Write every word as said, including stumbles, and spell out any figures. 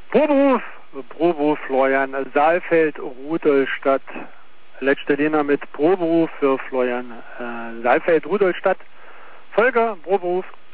Proberuf, Proberuf Florian Saalfeld, Rudolstadt. Letzte Lena mit Proberuf für Florian äh, Saalfeld, Rudolstadt. Folger, Proberuf.